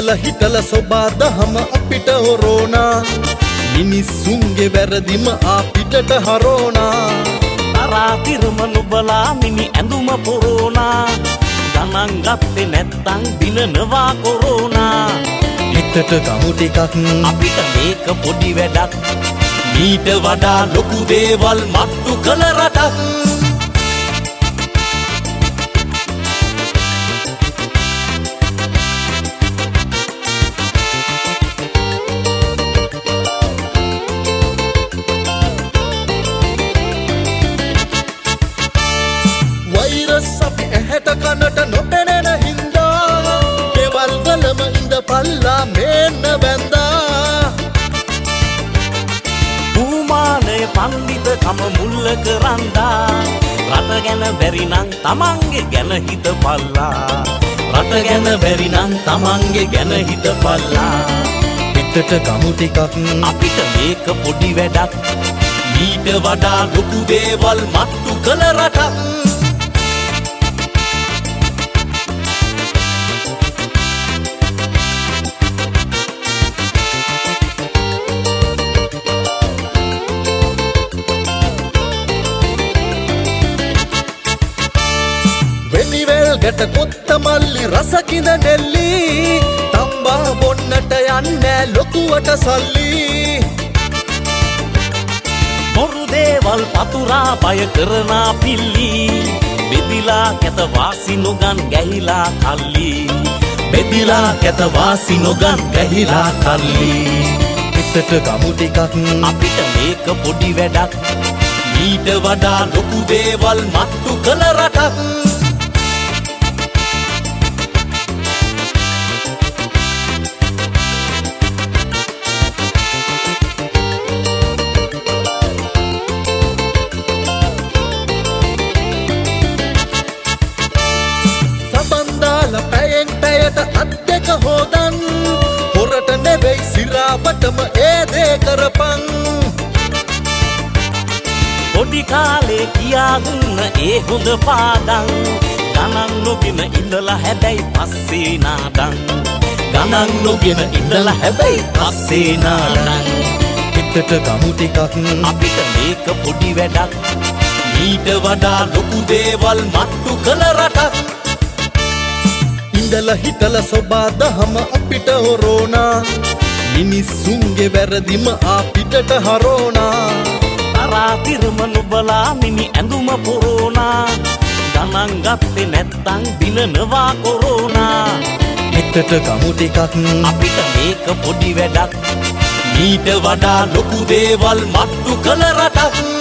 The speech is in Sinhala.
ඉඳලා හිටලා සොබා දහම අපිට හොරෝනා මිනිස්සුන්ගේ වැරදිම අපිටට හරෝනා තරාතිරම නුබලා මිනි ඇඳුම පොරෝනා ගණන් ගත්තේ නැත්තං දිනනවා කොරෝනා හිතට ගමු ටිකක් අපිට මේක පොඩි වැඩක් මීට වඩා ලොකු දේවල් මට්ටු කළ රටක් කනට නොපෙනෙන හින්දා ගෙවල් වලම ඉඳපල්ලා මේන්න බැන්දා භූමානය පණ්ඩිතකම මුල්ල කරන්දා රට ගැන බැරිනං තමන්ගේ ගැන හිතපල්ලා රට ගැන බැරිනං තමන්ගේ ගැන හිතපල්ලා හිතට ගමු ටිකක් අපිට මේක පොඩි වැඩක් මීට වඩා ලොකු දේවල් මට්ටු කළ රටක් ගැට කොත්ත මල්ලි රසකිඳ නෙල්ලි තම්බා බොන්නට යන්නේ ලොකුවට සල්ලි බොරු දේවල් පතුරා බය කරනා පිල්ලි බෙදිලා කැත වාසි නොගන් ගැහිලා කල්ලි බෙදිලා කැත වාසි නොගන් ගැහිලා කල්ලි හිතට ගමු ටිකක් අපිට මේක පොඩි වැඩක් මීට වඩා ලොකු දේවල් මට්ටු කළ රටක් හෝදන් හොරට නෙවෙයි සිරාවටම ඒ දේ කරපන් පොඩි කාලේ කියා දුන්න ඒ හොඳ පාඩම් ගණන් නොගෙන ඉඳලා හැබැයි පස්සේ නාඩම් ගණන් නොගෙන ඉඳලා හැබැයි පස්සේ නාඩම් හිතට ගමු ටිකක් අපිට මේක පොඩි වැඩක් මීට වඩා ලොකු දේවල් මට්ටු කළ රටක් ඉඳලා හිටලා සොබා දහම අපිට හොරෝනා මිනිස්සුන්ගේ වැරදිම අපිටට හරෝනා තරාතිරම නුබලා මිනි ඇඳුම පොරෝනා ගණන් ගත්තේ නැත්තං දිනනවා කොරෝනා හිතට ගමු ටිකක් අපිට මේක පොඩි වැඩක් මීට වඩා ලොකු දේවල් මට්ටු කළ රටක්